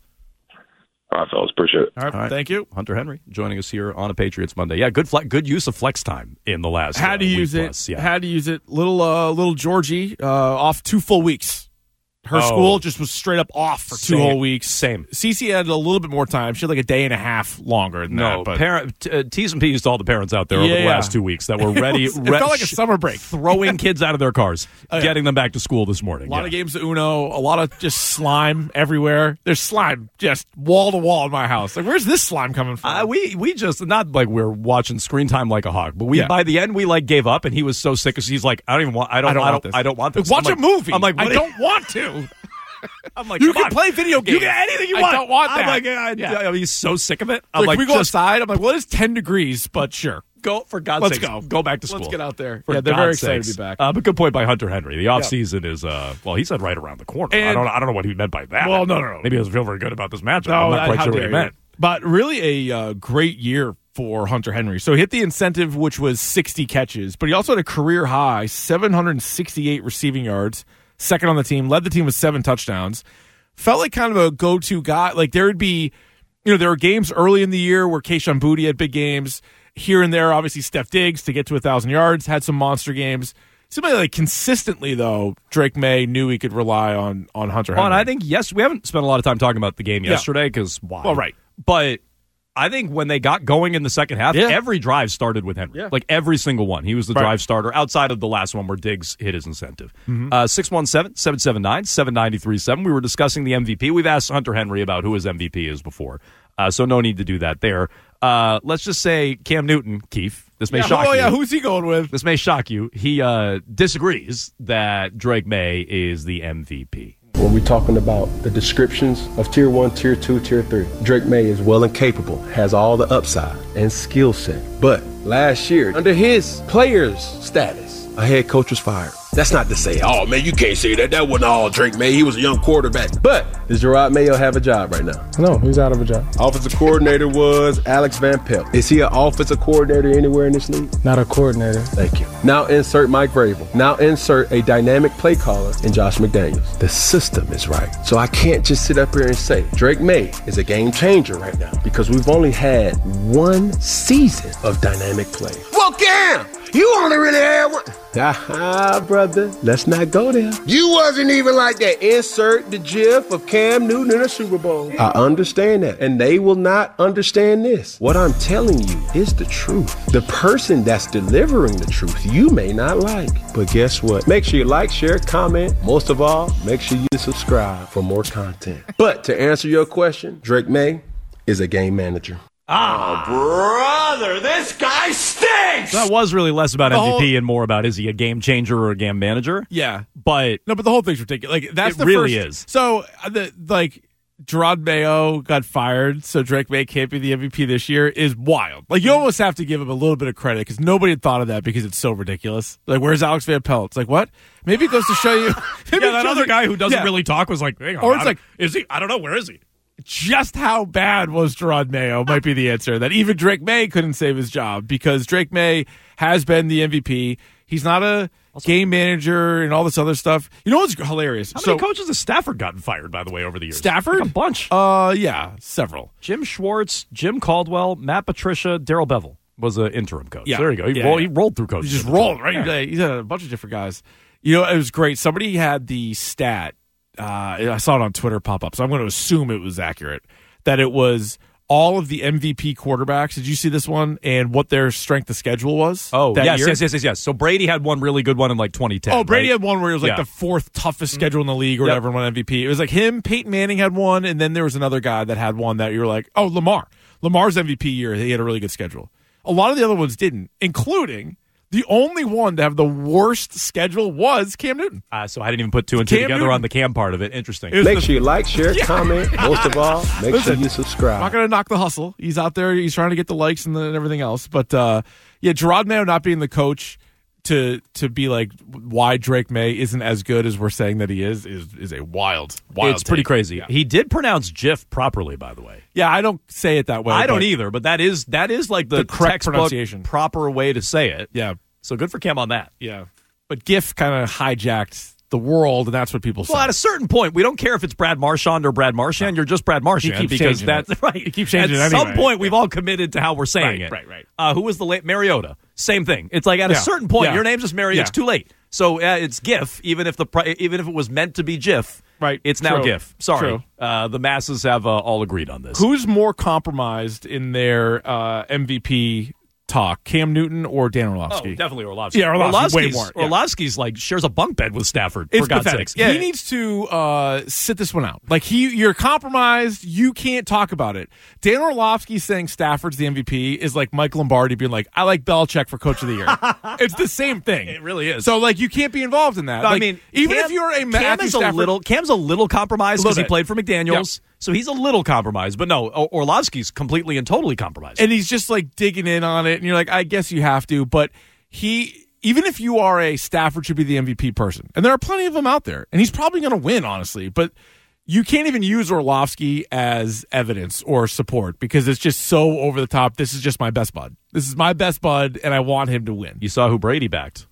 All right, fellas. Appreciate it. All right, All right. thank you. Hunter Henry joining us here on a Patriots Monday. Yeah, good fle- good use of flex time in the last. Had to uh, use week it. plus. Yeah. Had to use it. Little uh, little Georgie uh, off two full weeks. Her Oh. school just was straight up off for two Same. whole weeks. Same. Cece had a little bit more time. She had like a day and a half longer than No, that. But parent t- uh, T's and P's to all the parents out there over the Yeah. last two weeks that were ready. It was- it felt like a summer break. throwing kids out of their cars, Oh, yeah. getting them back to school this morning. a lot Yeah. of games of Uno, a lot of just slime everywhere. There's slime just wall to wall in my house. Like, where's this slime coming from? Uh, we we just not like we're watching screen time like a hog, but we Yeah. by the end we like gave up, and he was so sick because he's like, I don't even want. I don't. I don't I want don't. this. I don't want this. Watch I'm a like- movie. I'm like, I what- don't want to. I'm like, You come can on. play video games. You get anything you I want. don't want I'm that. like, I, Yeah. I, he's so sick of it. I'm Like, like, we go just outside. I'm like, well, it's ten degrees, but sure. go for God's Let's sake. go. Go back to school. Let's get out there. For yeah, they're God's very excited sakes. to be back. Uh, but good point by Hunter Henry. The off Yeah. season is uh, well, he said right around the corner. I And- don't. I don't know what he meant by that. Well, no, no, no. Maybe he doesn't feel very good about this matchup. No, I'm not that- quite how sure what dare he you. meant. But really a uh, great year for Hunter Henry. So he hit the incentive, which was sixty catches, but he also had a career high seven hundred sixty-eight receiving yards, second on the team, led the team with seven touchdowns. Felt like kind of a go-to guy. Like there would be, you know, there were games early in the year where Kayshon Boutte had big games. Here and there, obviously Steph Diggs to get to one thousand yards, had some monster games. Somebody like consistently, though, Drake May knew he could rely on on Hunter Henry. Well, and I think, yes, we haven't spent a lot of time talking about the game Yeah. yesterday because why? Well, right. But I think when they got going in the second half, Yeah. every drive started with Henry. Yeah. Like every single one. He was the Right. drive starter outside of the last one where Diggs hit his incentive. Mhm. Uh, six one seven, seven seven nine, seven nine three seven. We were discussing the M V P. We've asked Hunter Henry about who his M V P is before. Uh, so no need to do that there. Uh, let's just say Cam Newton, Keith. This may yeah, shock oh, you. yeah, who's he going with? This may shock you. He uh, disagrees that Drake May is the M V P. When we're talking about the descriptions of tier one, tier two, tier three, Drake May is well and capable, has all the upside and skill set. But last year, under his player's status, a head coach was fired. That's not to say, oh man, you can't say that. That wasn't all Drake May. He was a young quarterback. But does Gerard Mayo have a job right now? No, he's out of a job. Offensive coordinator was Alex Van Pelt. Is he an offensive coordinator anywhere in this league? Not a coordinator. Thank you. Now insert Mike Vrabel. Now insert a dynamic play caller in Josh McDaniels. The system is right. So I can't just sit up here and say Drake May is a game changer right now because we've only had one season of dynamic play. Well, Cam, you only really had one. Ah, brother, let's not go there. You wasn't even like that. Insert the gif of Cam Newton in a Super Bowl. I understand that, and they will not understand this. What I'm telling you is the truth. The person that's delivering the truth you may not like, but guess what? Make sure you like, share, comment. Most of all, make sure you subscribe for more content. But to answer your question, Drake May is a game manager. Ah, brother, this guy stinks! That was really less about The M V P whole- and more about is he a game changer or a game manager? Yeah. But No, but the whole thing's ridiculous. Like that's It the really first, is. So uh, the like Gerard Mayo got fired, so Drake May can't be the M V P this year is wild. Like you almost have to give him a little bit of credit because nobody had thought of that because it's so ridiculous. Like where's Alex Van Pelt? It's like what? Maybe it goes to show you. Maybe yeah, it that shows other you- guy who doesn't yeah. really talk was like, hang on, Or it's I like- don't- is he? I don't know. Where is he? Just how bad was Gerard Mayo might be the answer. That even Drake May couldn't save his job because Drake May has been the M V P. He's not a game manager and all this other stuff. You know what's hilarious? How so many coaches has Stafford gotten fired, by the way, over the years? Stafford? Like a bunch. Uh, yeah, several. Jim Schwartz, Jim Caldwell, Matt Patricia, Daryl Bevel was an interim coach. Yeah. So there you go. He, Yeah, rolled, yeah. he rolled through coaches. He just at the rolled, time. right? Yeah. He's had a bunch of different guys. You know, it was great. Somebody had the stat. Uh, I saw it on Twitter pop up, so I'm going to assume it was accurate. That it was all of the M V P quarterbacks. Did you see this one? And what their strength of schedule was? Oh, that yes, year? yes, yes, yes, yes. So Brady had one really good one in like twenty ten. Oh, Brady right? had one where it was like Yeah. the fourth toughest schedule in the league or Yep. whatever and won M V P. It was like him, Peyton Manning had one, and then there was another guy that had one that you were like, oh, Lamar. Lamar's M V P year, he had a really good schedule. A lot of the other ones didn't, including The only one to have the worst schedule was Cam Newton. Uh, so I didn't even put two and two Cam together Newton. on the Cam part of it. Interesting. Make sure you like, share, Yeah. comment. Most of all, make Listen, sure you subscribe. I'm not going to knock the hustle. He's out there. He's trying to get the likes and, the, and everything else. But, uh, yeah, Gerard Mayo not being the coach to to be like why Drake May isn't as good as we're saying that he is is is a wild, wild It's pretty take. crazy. Yeah. He did pronounce GIF properly, by the way. Yeah, I don't say it that way. I don't but either, but that is that is like the, The correct textbook pronunciation. proper way to say it. Yeah. So good for Cam on that. Yeah. But GIF kind of hijacked the world, and that's what people say. Well, at a certain point, we don't care if it's Brad Marchand or Brad Marchand. You're just Brad Marchand keeps because changing that's it. right. He keeps changing at it some anyway. point, we've all committed to how we're saying Right, it. right, right. Uh, who was the late Mariota? Same thing. It's like at a Yeah. certain point, Yeah. your name's just Mariota. Yeah. It's too late. So uh, it's GIF, even if the pri- even if it was meant to be GIF. Right. It's now True. GIF. Sorry, True. uh, the masses have uh, all agreed on this. Who's more compromised in their uh, M V P talk, Cam Newton or Dan Oh, Orlovsky? definitely Orlovsky. Yeah, Orlovsky's way Orlovsky's, more. Yeah. Orlovsky's like shares a bunk bed with Stafford. It's for God's pathetic. sakes. Yeah. He needs to uh, sit this one out. Like he, you're compromised. You can't talk about it. Dan Orlovsky saying Stafford's the M V P is like Mike Lombardi being like, "I like Belichick for Coach of the Year." It's the same thing. It really is. So like, you can't be involved in that. No, Like, I mean, even Cam, if you're a Cam Matthew is a Stafford, little Cam's a little compromised A little because he bit. played for McDaniels, so he's a little compromised. But no, Or- Orlovsky's completely and totally compromised. and he's just like digging in on it, and you're like, I guess you have to, but he. Even if you are a Stafford should be the M V P person, and there are plenty of them out there, and he's probably going to win, honestly, but you can't even use Orlovsky as evidence or support because it's just so over the top. This is just my best bud. This is my best bud, and I want him to win. You saw who Brady backed?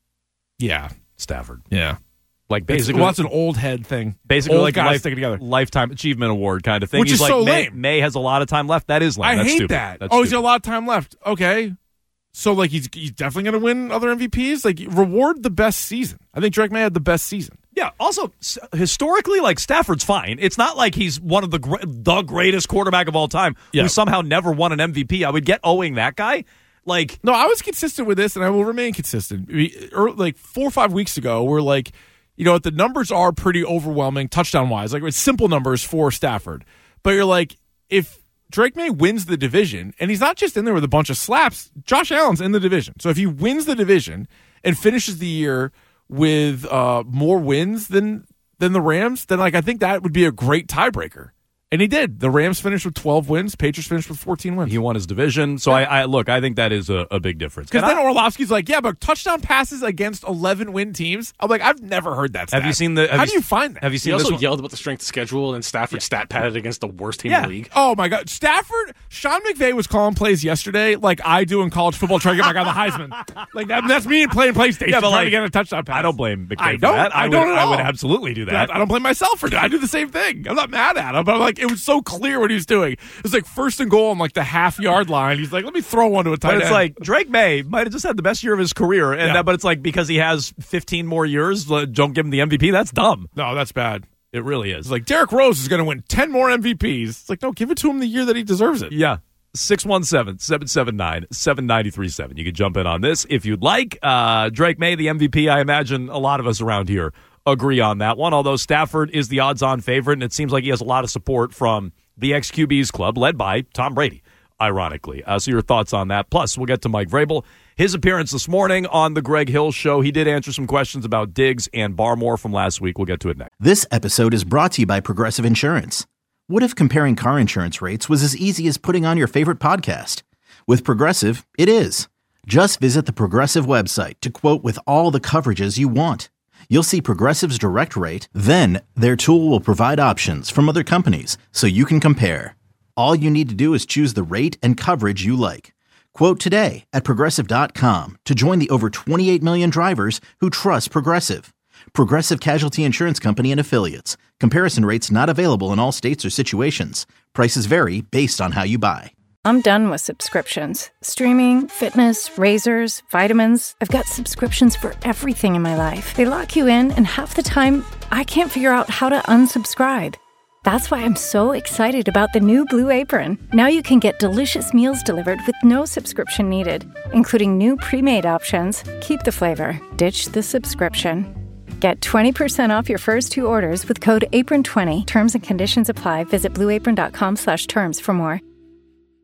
Yeah. Stafford. Yeah. Like Basically, basically, well, that's an old head thing. basically old like guys life, sticking together. lifetime achievement award kind of thing. Which He's is like so May, lame. May has a lot of time left. That is lame. I That's hate stupid. that. That's oh, he's stupid. got a lot of time left. Okay. So, like, he's he's definitely going to win other M V Ps. Like, reward the best season. I think Drake May had the best season. Yeah. Also, s- historically, like Stafford's fine. It's not like he's one of the gr- the greatest quarterback of all time Yeah. who somehow never won an M V P. I would get owing that guy. Like, No, I was consistent with this, and I will remain consistent. We, er, like, four or five weeks ago, we're like, you know what, the numbers are pretty overwhelming touchdown-wise. Like, it's simple numbers for Stafford. But you're like, if Drake May wins the division, and he's not just in there with a bunch of slaps, Josh Allen's in the division. So if he wins the division and finishes the year with uh, more wins than than the Rams, then like I think that would be a great tiebreaker. And he did. The Rams finished with twelve wins. Patriots finished with fourteen wins. he won his division. So I, I look, I think that is a, a big difference. Because And then I- Orlovsky's like, yeah, but touchdown passes against eleven win teams. I'm like, I've never heard that stat. have you seen the? Have How you, do you find that? Have you He seen also this one? yelled about the strength of schedule, and Stafford stat padded against the worst team Yeah. in the league. Oh my God, Stafford! Sean McVay was calling plays yesterday, like I do in college football, trying to get my guy the Heisman. Like that, that's me playing PlayStation, Yeah, but trying like, to get a touchdown pass. I don't blame McVay I for don't. that. I, would, don't at I would all. absolutely do that. I don't blame myself for that. I do the same thing. I'm not mad at him, but I'm like, it was so clear what he was doing. It was like first and goal on like the half yard line. He's like, let me throw one to a tight But it's end. like Drake May might have just had the best year of his career, and Yeah. that, but it's like because he has fifteen more years, uh, don't give him the M V P. That's dumb. no, that's bad. It really is. It's like Derrick Rose is going to win ten more M V Ps. It's like, no, give it to him the year that he deserves it. Yeah. six one seven, seven seven nine, seven nine three seven. You can jump in on this if you'd like. Uh, Drake May, the M V P, I imagine a lot of us around here agree on that one, although Stafford is the odds-on favorite, and it seems like he has a lot of support from the ex-Q B's club, led by Tom Brady, ironically. Uh, so your thoughts on that. Plus, we'll get to Mike Vrabel. His appearance this morning on the Greg Hill Show. He did answer some questions about Diggs and Barmore from last week. We'll get to it next. This episode is brought to you by Progressive Insurance. What if comparing car insurance rates was as easy as putting on your favorite podcast? With Progressive, it is. Just visit the Progressive website to quote with all the coverages you want. You'll see Progressive's direct rate, then their tool will provide options from other companies so you can compare. All you need to do is choose the rate and coverage you like. Quote today at Progressive dot com to join the over twenty-eight million drivers who trust Progressive. Progressive Casualty Insurance Company and Affiliates. Comparison rates not available in all states or situations. Prices vary based on how you buy. I'm done with subscriptions. Streaming, fitness, razors, vitamins. I've got subscriptions for everything in my life. They lock you in, and half the time, I can't figure out how to unsubscribe. That's why I'm so excited about the new Blue Apron. Now you can get delicious meals delivered with no subscription needed, including new pre-made options. Keep the flavor, ditch the subscription. Get twenty percent off your first two orders with code apron twenty. Terms and conditions apply. Visit blue apron dot com slash terms for more.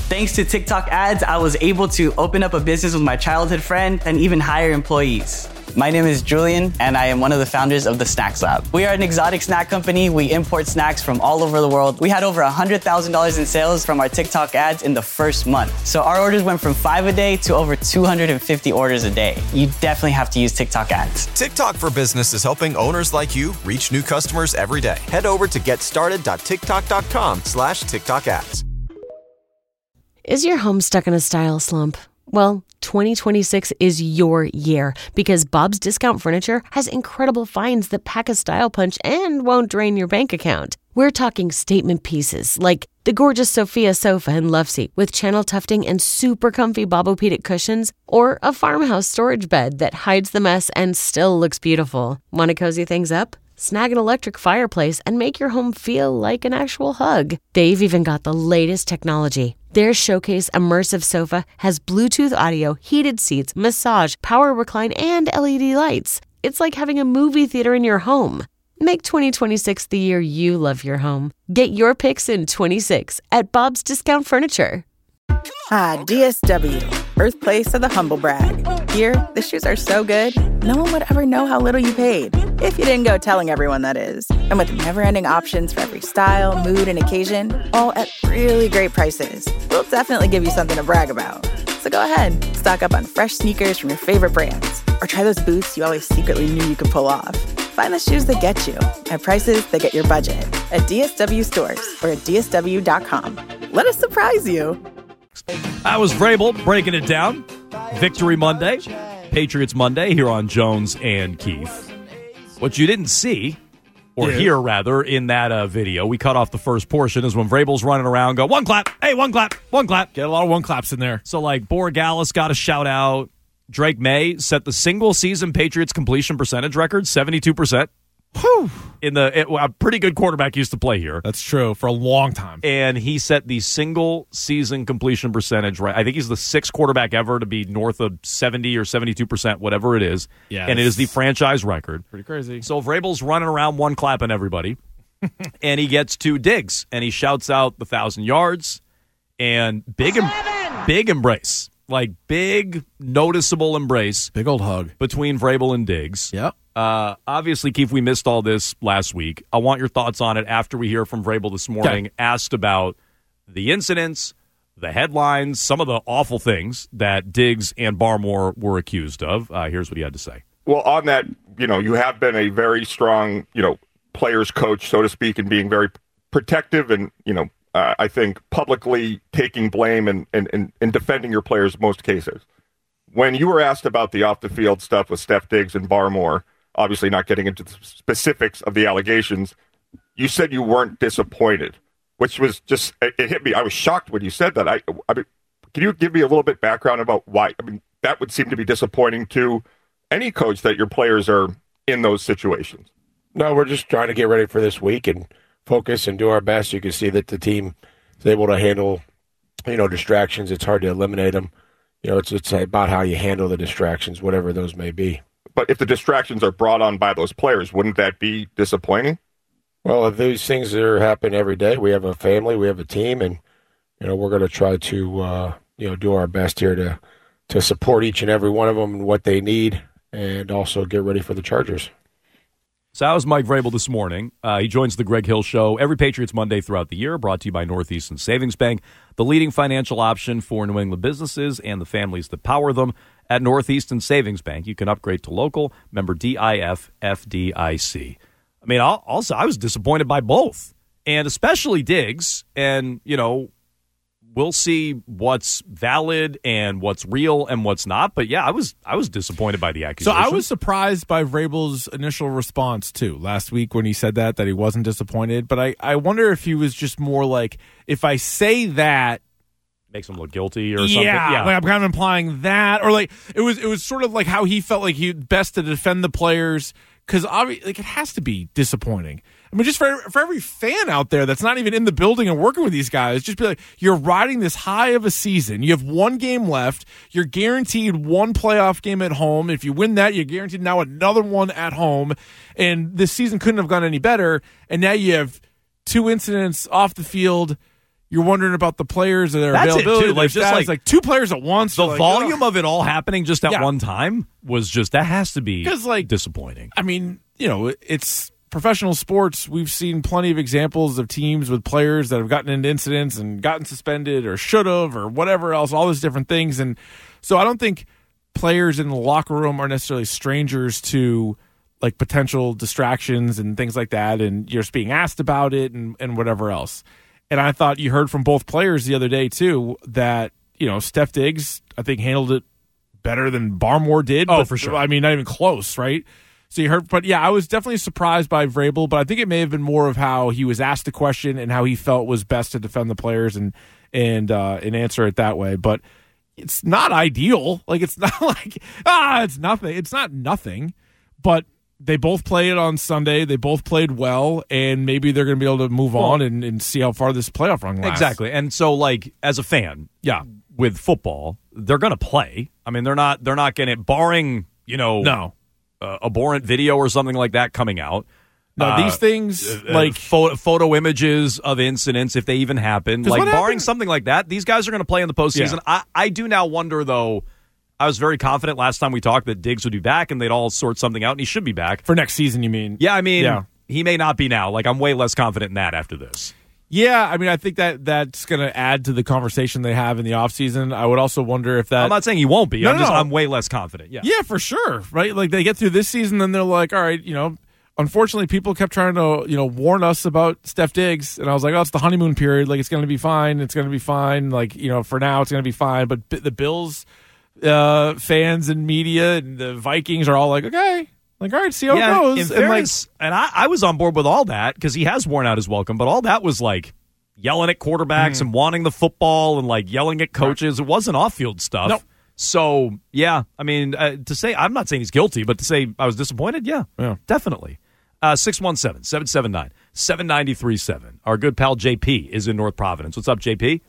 Thanks to TikTok ads, I was able to open up a business with my childhood friend and even hire employees. My name is Julian, and I am one of the founders of the Snacks Lab. We are an exotic snack company. We import snacks from all over the world. We had over one hundred thousand dollars in sales from our TikTok ads in the first month. So our orders went from five a day to over two hundred fifty orders a day. You definitely have to use TikTok ads. TikTok for Business is helping owners like you reach new customers every day. Head over to getstarted.tiktok.com slash TikTok ads. Is your home stuck in a style slump? Well, twenty twenty-six is your year because Bob's Discount Furniture has incredible finds that pack a style punch and won't drain your bank account. We're talking statement pieces like the gorgeous Sophia sofa and love seat with channel tufting and super comfy Bobopedic cushions, or a farmhouse storage bed that hides the mess and still looks beautiful. Want to cozy things up? Snag an electric fireplace and make your home feel like an actual hug. They've even got the latest technology. Their Showcase Immersive Sofa has Bluetooth audio, heated seats, massage, power recline, and L E D lights. It's like having a movie theater in your home. Make twenty twenty-six the year you love your home. Get your picks in twenty-six at Bob's Discount Furniture. Ah, D S W, birthplace of the humble brag. Here, the shoes are so good, no one would ever know how little you paid. If you didn't go telling everyone, that is. And with never-ending options for every style, mood, and occasion, all at really great prices, we'll definitely give you something to brag about. So go ahead, stock up on fresh sneakers from your favorite brands, or try those boots you always secretly knew you could pull off. Find the shoes that get you at prices that get your budget at D S W stores or at D S W dot com. Let us surprise you. That was Vrabel breaking it down. Victory Monday, Patriots Monday here on Jones and Keith. What you didn't see, or Yeah. hear rather, in that uh, video, we cut off the first portion, is when Vrabel's running around, go, one clap, hey, one clap, one clap. Get a lot of one claps in there. So, like, Borregales got a shout out. Drake May set the single season Patriots completion percentage record, seventy-two percent. Whew. In the it, a pretty good quarterback used to play here. That's true, for a long time. And he set the single season completion percentage right. I think he's the sixth quarterback ever to be north of seventy or seventy-two percent, whatever it is. Yes. And it is the franchise record. Pretty crazy. So Vrabel's running around one clapping everybody. And he gets two digs. And he shouts out the thousand yards and big em- big embrace. Like big noticeable embrace. Big old hug. Between Vrabel and Diggs. Yep. Uh, obviously, Keith, we missed all this last week. I want your thoughts on it after we hear from Vrabel this morning, okay. Asked about the incidents, the headlines, some of the awful things that Diggs and Barmore were accused of. Uh, here's what he had to say. Well, on that, you know, you have been a very strong, you know, players coach, so to speak, and being very protective and, you know, uh, I think publicly taking blame and, and, and, and defending your players in most cases. When you were asked about the off-the-field stuff with Steph Diggs and Barmore, obviously not getting into the specifics of the allegations, you said you weren't disappointed, which was just, it, it hit me. I was shocked when you said that. I, I mean, can you give me a little bit background about why? I mean, that would seem to be disappointing to any coach that your players are in those situations. No, we're just trying to get ready for this week and focus and do our best. You can see that the team is able to handle, you know, distractions. It's hard to eliminate them. You know, it's it's about how you handle the distractions, whatever those may be. But if the distractions are brought on by those players, wouldn't that be disappointing? Well, if these things are happen every day, we have a family, we have a team, and you know we're going to try to uh, you know do our best here to to support each and every one of them and what they need, and also get ready for the Chargers. So that was Mike Vrabel this morning. Uh, he joins the Greg Hill Show every Patriots Monday throughout the year, brought to you by Northeastern Savings Bank, the leading financial option for New England businesses and the families that power them. At Northeastern Savings Bank, you can upgrade to local, member D I F F D I C. I mean, I'll, also, I was disappointed by both, and especially Diggs. And, you know, we'll see what's valid and what's real and what's not. But, yeah, I was I was disappointed by the accusation. So I was surprised by Vrabel's initial response, too, last week when he said that, that he wasn't disappointed. But I, I wonder if he was just more like, if I say that, makes him look guilty or something. Yeah, yeah. like I'm kind of implying that, or like it was it was sort of like how he felt like he best to defend the players, because obviously like it has to be disappointing. I mean, just for for every fan out there that's not even in the building and working with these guys, just be like, you're riding this high of a season. You have one game left. You're guaranteed one playoff game at home. If you win that, you're guaranteed now another one at home. And this season couldn't have gone any better. And now you have two incidents off the field. You're wondering about the players and their That's availability. it too. Like, just like, like two players at once. The like, volume oh. of it all happening just at Yeah. one time was just that has to be like disappointing. I mean, you know, it's professional sports. We've seen plenty of examples of teams with players that have gotten into incidents and gotten suspended or should have or whatever else, all those different things. And so I don't think players in the locker room are necessarily strangers to like potential distractions and things like that. And you're just being asked about it and, and whatever else. And I thought you heard from both players the other day, too, that, you know, Steph Diggs, I think, handled it better than Barmore did. Oh, but, for sure. I mean, not even close, right? So you heard, but yeah, I was definitely surprised by Vrabel, but I think it may have been more of how he was asked the question and how he felt was best to defend the players and and uh, and answer it that way. But it's not ideal. Like, it's not like, ah, it's nothing. It's not nothing, but they both played on Sunday. They both played well, and maybe they're going to be able to move well, on and, and see how far this playoff run lasts. Exactly. And so, like, as a fan, yeah, with football, they're going to play. I mean, they're not they're not going to, barring, you know, no. uh, abhorrent video or something like that coming out. No, uh, these things, uh, like photo, photo images of incidents, if they even happen, like barring happened? something like that, these guys are going to play in the postseason. Yeah. I, I do now wonder, though. I was very confident last time we talked that Diggs would be back and they'd all sort something out, and he should be back. For next season, you mean? Yeah, I mean, yeah. he may not be now. Like, I'm way less confident in that after this. Yeah, I mean, I think that that's going to add to the conversation they have in the offseason. I would also wonder if that... I'm not saying he won't be. No, I'm no, just, no. I'm way less confident. Yeah. Yeah, for sure, right? Like, they get through this season, then they're like, all right, you know... Unfortunately, people kept trying to, you know, warn us about Steph Diggs, and I was like, "Oh, it's the honeymoon period. Like, it's going to be fine. It's going to be fine. Like, you know, for now, it's going to be fine." But the Bills uh, fans and media and the Vikings are all like, "Okay, like, all right, see how yeah, it goes." In and fairness, like, and I, I was on board with all that because he has worn out his welcome. But all that was like yelling at quarterbacks mm. and wanting the football and like yelling at coaches. Right. It wasn't off-field stuff. Nope. So yeah, I mean, uh, to say I'm not saying he's guilty, but to say I was disappointed, yeah, yeah. definitely. Uh, six one seven, seven seven nine, seven nine three seven. Our good pal J P is in North Providence. What's up, J P?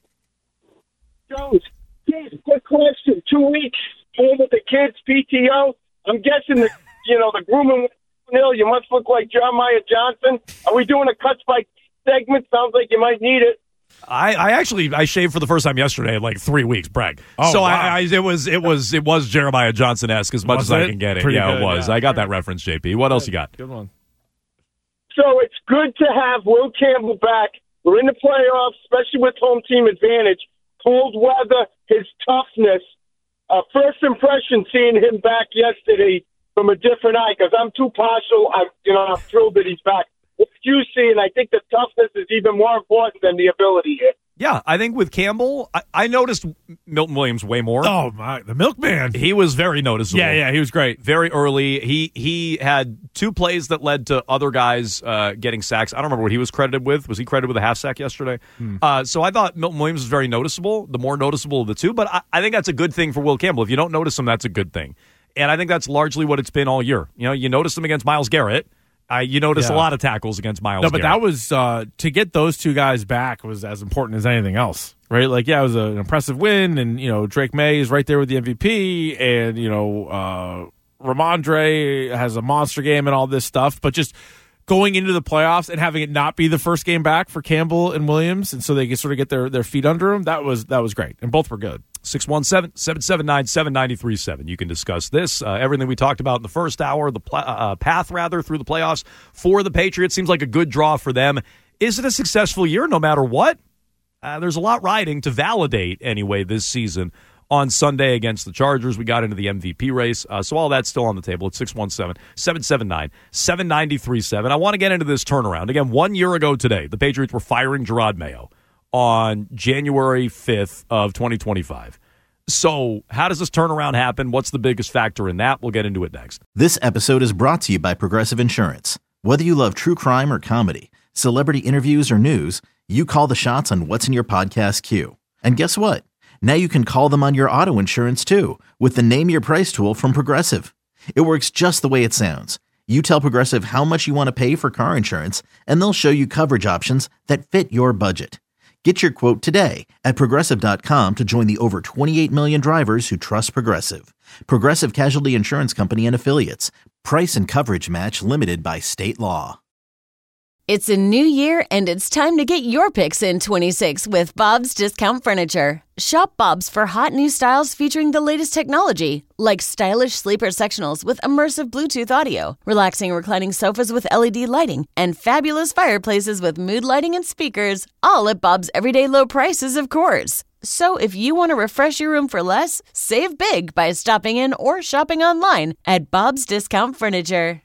Jones, Dave, quick question. Two weeks home with the kids, P T O. I'm guessing that, you know, the grooming nil, you must look like Jeremiah Johnson. Are we doing a cuts by segment? Sounds like you might need it. I, I actually I shaved for the first time yesterday in like three weeks, Bragg. Oh, so wow. I, I it was it was it was Jeremiah Johnson-esque as much was as I it? can get it. Pretty yeah, good, it was. yeah. I got that reference, J P. What else you got? Good one. So it's good to have Will Campbell back. We're in the playoffs, especially with home team advantage. Cold weather, his toughness. Uh, first impression seeing him back yesterday from a different eye, because I'm too partial. I'm, you know, I'm thrilled that he's back. What you see, and I think the toughness is even more important than the ability here. Yeah, I think with Campbell, I, I noticed Milton Williams way more. Oh, my. The milkman. He was very noticeable. Yeah, yeah, he was great. Very early. He he had two plays that led to other guys uh, getting sacks. I don't remember what he was credited with. Was he credited with a half sack yesterday? Hmm. Uh, so I thought Milton Williams was very noticeable, the more noticeable of the two. But I, I think that's a good thing for Will Campbell. If you don't notice him, that's a good thing. And I think that's largely what it's been all year. You know, you notice him against Myles Garrett. Uh, you notice Yeah. a lot of tackles against Myles No, but Garrett. that was, uh, to get those two guys back was as important as anything else, right? Like, yeah, it was a, an impressive win, and, you know, Drake May is right there with the M V P, and, you know, uh, Ramondre has a monster game and all this stuff, but just going into the playoffs and having it not be the first game back for Campbell and Williams, and so they could sort of get their, their feet under them, that was, that was great, and both were good. six one seven, seven seven nine, seven nine three seven. You can discuss this. Uh, everything we talked about in the first hour, the pl- uh, path, rather, through the playoffs for the Patriots. Seems like a good draw for them. Is it a successful year no matter what? Uh, there's a lot riding to validate, anyway, this season. On Sunday against the Chargers, we got into the M V P race. Uh, so all that's still on the table. It's six one seven, seven seven nine, seven nine three seven. I want to get into this turnaround. Again, one year ago today, the Patriots were firing Gerard Mayo on January fifth of twenty twenty-five. So how does this turnaround happen? What's the biggest factor in that? We'll get into it next. This episode is brought to you by Progressive Insurance. Whether you love true crime or comedy, celebrity interviews or news, you call the shots on what's in your podcast queue. And guess what? Now you can call them on your auto insurance too with the Name Your Price tool from Progressive. It works just the way it sounds. You tell Progressive how much you want to pay for car insurance, and they'll show you coverage options that fit your budget. Get your quote today at Progressive dot com to join the over twenty-eight million drivers who trust Progressive. Progressive Casualty Insurance Company and Affiliates. Price and coverage match limited by state law. It's a new year, and it's time to get your picks in twenty-six with Bob's Discount Furniture. Shop Bob's for hot new styles featuring the latest technology, like stylish sleeper sectionals with immersive Bluetooth audio, relaxing reclining sofas with L E D lighting, and fabulous fireplaces with mood lighting and speakers, all at Bob's everyday low prices, of course. So if you want to refresh your room for less, save big by stopping in or shopping online at Bob's Discount Furniture.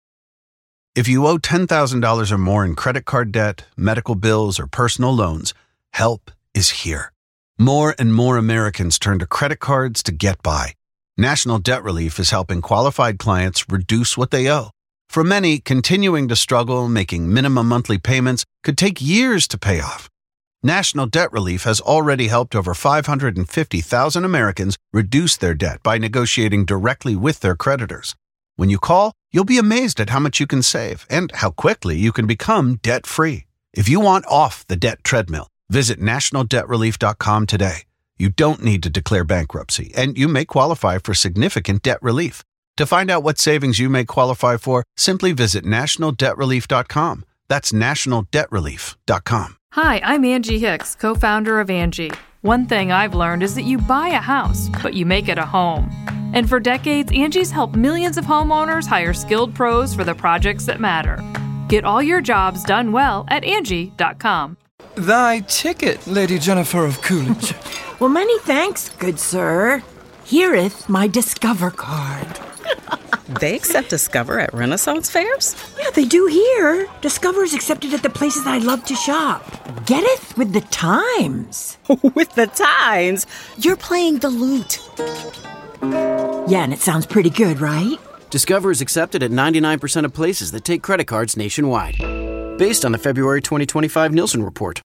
If you owe ten thousand dollars or more in credit card debt, medical bills, or personal loans, help is here. More and more Americans turn to credit cards to get by. National Debt Relief is helping qualified clients reduce what they owe. For many, continuing to struggle, making minimum monthly payments could take years to pay off. National Debt Relief has already helped over five hundred fifty thousand Americans reduce their debt by negotiating directly with their creditors. When you call, you'll be amazed at how much you can save and how quickly you can become debt-free. If you want off the debt treadmill, visit national debt relief dot com today. You don't need to declare bankruptcy, and you may qualify for significant debt relief. To find out what savings you may qualify for, simply visit national debt relief dot com. That's national debt relief dot com. Hi, I'm Angie Hicks, co-founder of Angie. One thing I've learned is that you buy a house, but you make it a home. And for decades, Angie's helped millions of homeowners hire skilled pros for the projects that matter. Get all your jobs done well at Angie dot com. Thy ticket, Lady Jennifer of Coolidge. Well, many thanks, good sir. Hereeth my Discover card. They accept Discover at Renaissance fairs? Yeah, they do here. Discover is accepted at the places I love to shop. Getteth with the times. With the times? You're playing the lute. Yeah, and it sounds pretty good, right? Discover is accepted at ninety-nine percent of places that take credit cards nationwide. Based on the February twenty twenty-five Nielsen report.